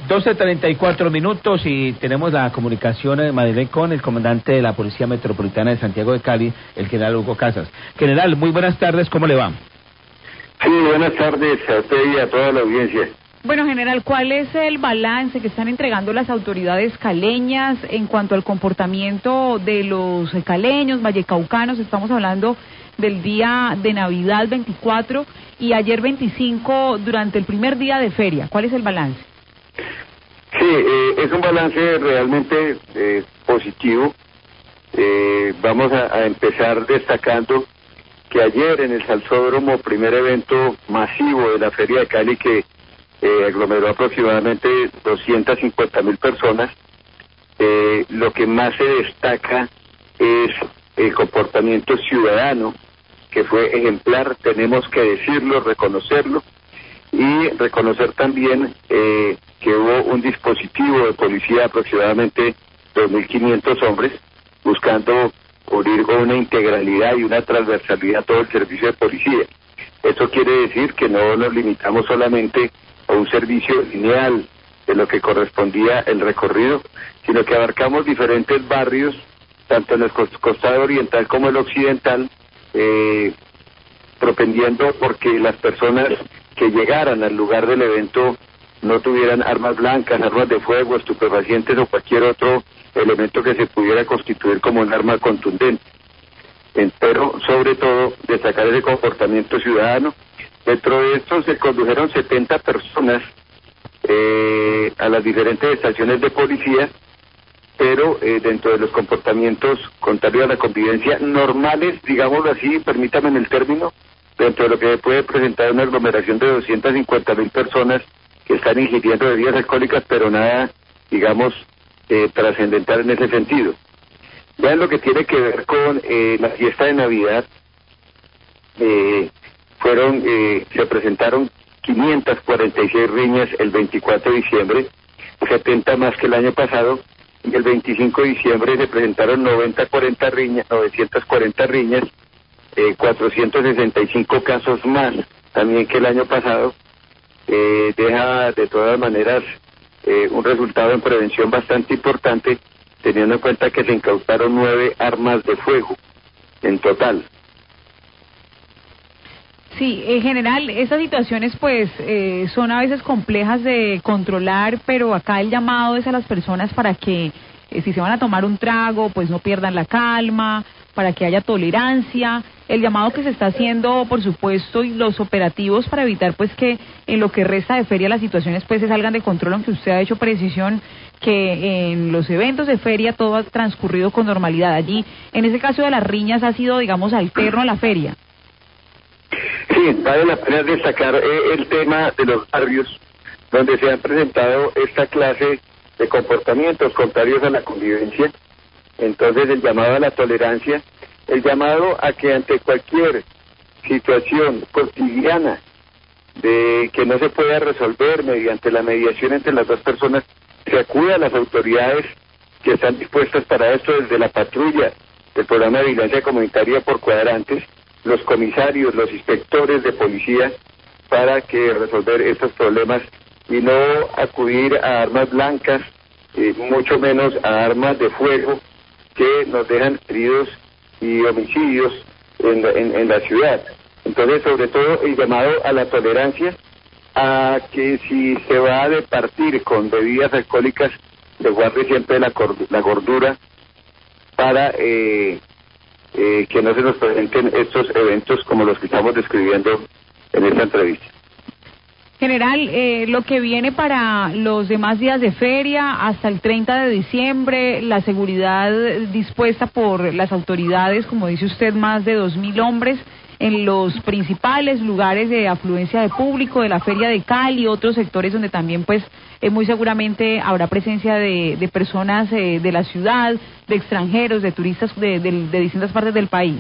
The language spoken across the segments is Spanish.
12:34 y tenemos la comunicación de Madrid con el comandante de la Policía Metropolitana de Santiago de Cali, el general Hugo Casas. General, muy buenas tardes, ¿cómo le va? Sí, buenas tardes a usted y a toda la audiencia. Bueno, general, ¿cuál es el balance que están entregando las autoridades caleñas en cuanto al comportamiento de los caleños, vallecaucanos? Estamos hablando del día de Navidad 24 y ayer 25 durante el primer día de feria. ¿Cuál es el balance? Sí, es un balance realmente positivo. Vamos a empezar destacando que ayer en el Salsódromo, primer evento masivo de la Feria de Cali que aglomeró aproximadamente 250.000 personas, lo que más se destaca es el comportamiento ciudadano, que fue ejemplar, tenemos que decirlo, reconocerlo, y reconocer también que hubo un dispositivo de policía de aproximadamente 2.500 hombres, buscando cubrir con una integralidad y una transversalidad todo el servicio de policía. Eso quiere decir que no nos limitamos solamente a un servicio lineal de lo que correspondía el recorrido, sino que abarcamos diferentes barrios, tanto en el costado oriental como el occidental, propendiendo porque las personas que llegaran al lugar del evento no tuvieran armas blancas, armas de fuego, estupefacientes o cualquier otro elemento que se pudiera constituir como un arma contundente. Pero sobre todo destacar ese comportamiento ciudadano. Dentro de esto se condujeron 70 personas a las diferentes estaciones de policía, pero dentro de los comportamientos contrarios a la convivencia normales, digámoslo así, permítame en el término, dentro de lo que se puede presentar una aglomeración de 250.000 personas que están ingiriendo bebidas alcohólicas, pero nada, digamos, trascendental en ese sentido. Vean lo que tiene que ver con la fiesta de Navidad. Se presentaron 546 riñas el 24 de diciembre, 70 más que el año pasado, y el 25 de diciembre se presentaron 940 riñas, 465 casos más también que el año pasado. Deja de todas maneras un resultado en prevención bastante importante, teniendo en cuenta que se incautaron 9 armas de fuego en total. Sí, en general, estas situaciones pues son a veces complejas de controlar, pero acá el llamado es a las personas para que si se van a tomar un trago, pues no pierdan la calma, para que haya tolerancia. El llamado que se está haciendo, por supuesto, y los operativos para evitar pues que en lo que resta de feria las situaciones pues se salgan de control, aunque usted ha hecho precisión que en los eventos de feria todo ha transcurrido con normalidad. Allí, en ese caso de las riñas, ha sido, digamos, alterno a la feria. Sí, vale la pena destacar el tema de los barrios donde se han presentado esta clase de comportamientos contrarios a la convivencia. Entonces el llamado a la tolerancia, el llamado a que ante cualquier situación cotidiana de que no se pueda resolver mediante la mediación entre las dos personas, se acude a las autoridades que están dispuestas para esto, desde la patrulla del programa de vigilancia comunitaria por cuadrantes, los comisarios, los inspectores de policía, para que resolver estos problemas y no acudir a armas blancas, mucho menos a armas de fuego que nos dejan heridos y homicidios en la ciudad. Entonces, sobre todo, el llamado a la tolerancia, a que si se va a departir con bebidas alcohólicas, se guarde siempre la gordura para que no se nos presenten estos eventos como los que estamos describiendo en esta entrevista. General, lo que viene para los demás días de feria hasta el 30 de diciembre, la seguridad dispuesta por las autoridades, como dice usted, más de 2.000 hombres en los principales lugares de afluencia de público de la Feria de Cali, otros sectores donde también pues muy seguramente habrá presencia de personas de la ciudad, de extranjeros, de turistas de distintas partes del país.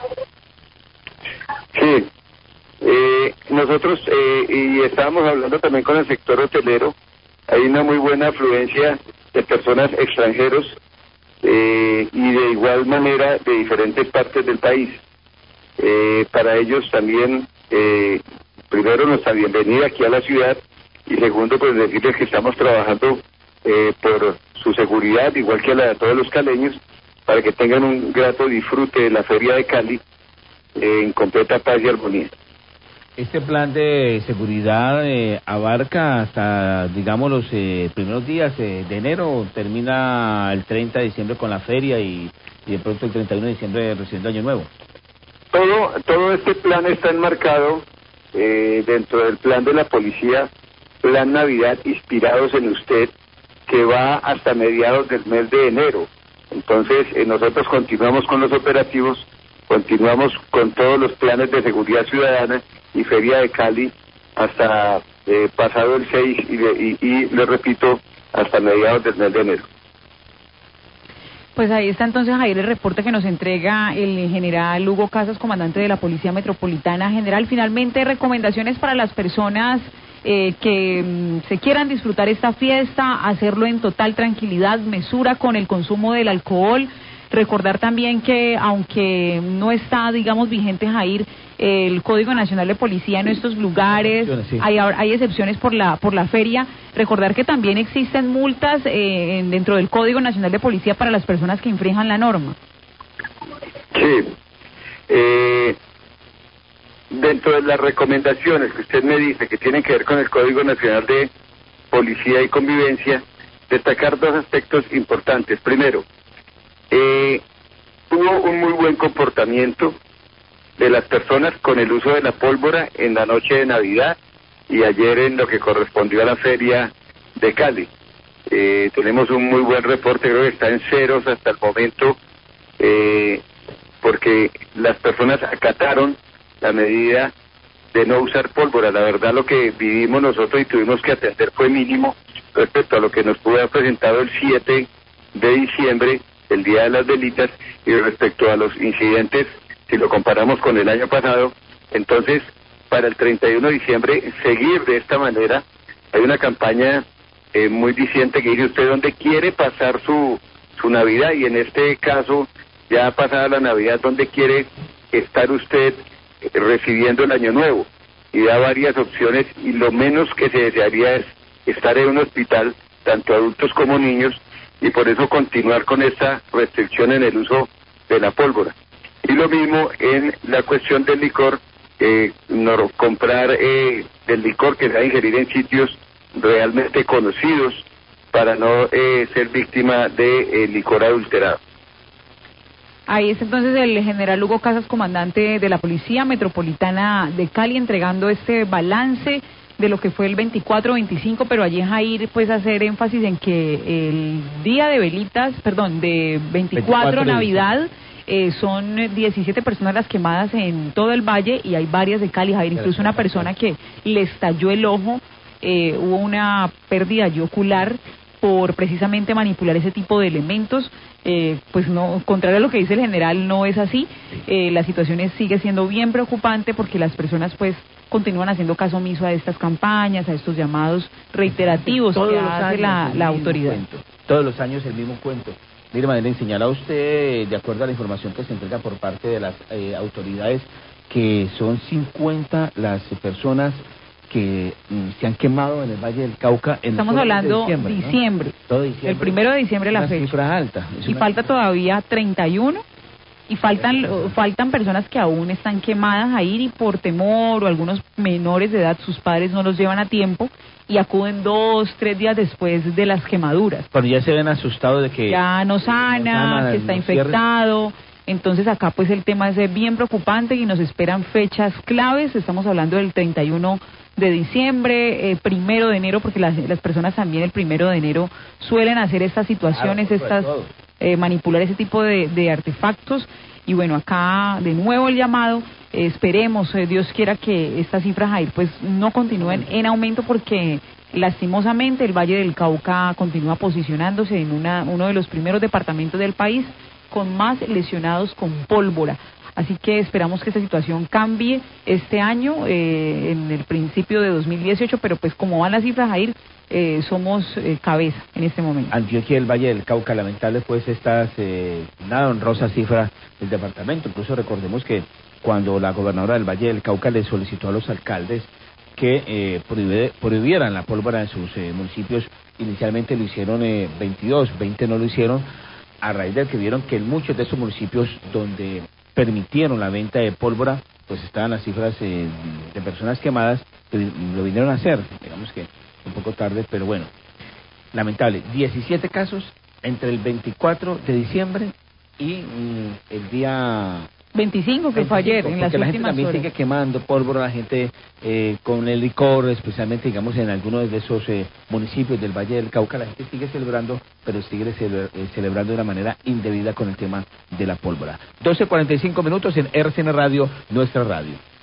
Sí, nosotros y estábamos hablando también con el sector hotelero, hay una muy buena afluencia de personas extranjeros y de igual manera de diferentes partes del país. Para ellos también, primero nuestra bienvenida aquí a la ciudad y segundo, pues decirles que estamos trabajando por su seguridad, igual que la de todos los caleños, para que tengan un grato disfrute de la Feria de Cali en completa paz y armonía. Este plan de seguridad abarca hasta, digamos, los primeros días de enero, termina el 30 de diciembre con la feria y de pronto el 31 de diciembre recibiendo Año Nuevo. Todo este plan está enmarcado dentro del plan de la policía, Plan Navidad Inspirados en Usted, que va hasta mediados del mes de enero. Entonces, nosotros continuamos con los operativos, continuamos con todos los planes de seguridad ciudadana y Feria de Cali hasta pasado el 6 y le repito, hasta mediados del mes de enero. Pues ahí está entonces, Jair, el reporte que nos entrega el general Hugo Casas, comandante de la Policía Metropolitana. General, finalmente, recomendaciones para las personas que se quieran disfrutar esta fiesta, hacerlo en total tranquilidad, mesura con el consumo del alcohol. Recordar también que, aunque no está, digamos, vigente, Jair, el Código Nacional de Policía en estos lugares, sí. hay excepciones por la feria. Recordar que también existen multas dentro del Código Nacional de Policía para las personas que infrinjan la norma. Sí. Dentro de las recomendaciones que usted me dice que tienen que ver con el Código Nacional de Policía y Convivencia, destacar dos aspectos importantes. Primero, hubo un muy buen comportamiento de las personas con el uso de la pólvora en la noche de Navidad y ayer en lo que correspondió a la Feria de Cali. Tenemos un muy buen reporte, creo que está en ceros hasta el momento, porque las personas acataron la medida de no usar pólvora. La verdad, lo que vivimos nosotros y tuvimos que atender fue mínimo respecto a lo que nos pudo haber presentado el 7 de diciembre, el Día de las Velitas, y respecto a los incidentes, si lo comparamos con el año pasado. Entonces, para el 31 de diciembre, seguir de esta manera. Hay una campaña muy diciente que dice usted dónde quiere pasar su Navidad, y en este caso, ya pasada la Navidad, dónde quiere estar usted recibiendo el Año Nuevo, y da varias opciones, y lo menos que se desearía es estar en un hospital, tanto adultos como niños, y por eso continuar con esta restricción en el uso de la pólvora. Y lo mismo en la cuestión del licor, no comprar el licor que se va a ingerir en sitios realmente conocidos para no ser víctima de licor adulterado. Ahí es entonces el general Hugo Casas, comandante de la Policía Metropolitana de Cali, entregando este balance de lo que fue el 24-25, pero allí, Jair, pues hacer énfasis en que el día de velitas, de 24 Navidad, son 17 personas las quemadas en todo el valle, y hay varias de Cali, Jair, incluso una persona que le estalló el ojo, hubo una pérdida ocular por precisamente manipular ese tipo de elementos. Pues no, contrario a lo que dice el general, no es así. La situación sigue siendo bien preocupante porque las personas pues continúan haciendo caso omiso a estas campañas, a estos llamados reiterativos que hace la autoridad. Todos los años el mismo cuento. Mire, Madeleine, señala usted, de acuerdo a la información que se entrega por parte de las autoridades, que son 50 las personas que se han quemado en el Valle del Cauca. Estamos hablando de diciembre, ¿no? Todo diciembre. El 1 de diciembre la fecha. Cifra alta. Y falta todavía 31, y faltan personas que aún están quemadas ahí, y por temor, o algunos menores de edad, sus padres no los llevan a tiempo y acuden 2-3 días después de las quemaduras. Pero ya se ven asustados de que ya no sana, que está infectado. Entonces acá pues el tema es bien preocupante y nos esperan fechas claves. Estamos hablando del 31 de diciembre, 1 de enero, porque las personas también el 1 de enero suelen hacer estas situaciones, manipular ese tipo de artefactos. Y bueno, acá de nuevo el llamado, esperemos, Dios quiera que estas cifras, Jair, pues no continúen en aumento, porque lastimosamente el Valle del Cauca continúa posicionándose en uno de los primeros departamentos del país con más lesionados con pólvora. Así que esperamos que esta situación cambie este año, en el principio de 2018, pero pues como van las cifras, Jair, somos cabeza en este momento. Antioquia y el Valle del Cauca, lamentable pues estas nada honrosas cifras del departamento. Incluso recordemos que cuando la gobernadora del Valle del Cauca le solicitó a los alcaldes que prohibieran la pólvora en sus municipios. Inicialmente lo hicieron 22, 20 no lo hicieron, a raíz de que vieron que en muchos de esos municipios donde permitieron la venta de pólvora, pues estaban las cifras de personas quemadas, que lo vinieron a hacer, digamos que un poco tarde, pero bueno, lamentable. 17 casos entre el 24 de diciembre y el día 25, que fue ayer, en las porque la gente últimas también horas. sigue quemando pólvora, la gente con el licor, especialmente, digamos, en algunos de esos municipios del Valle del Cauca, la gente sigue celebrando, pero sigue celebrando de una manera indebida con el tema de la pólvora. 12:45 minutos en RCN Radio, nuestra radio.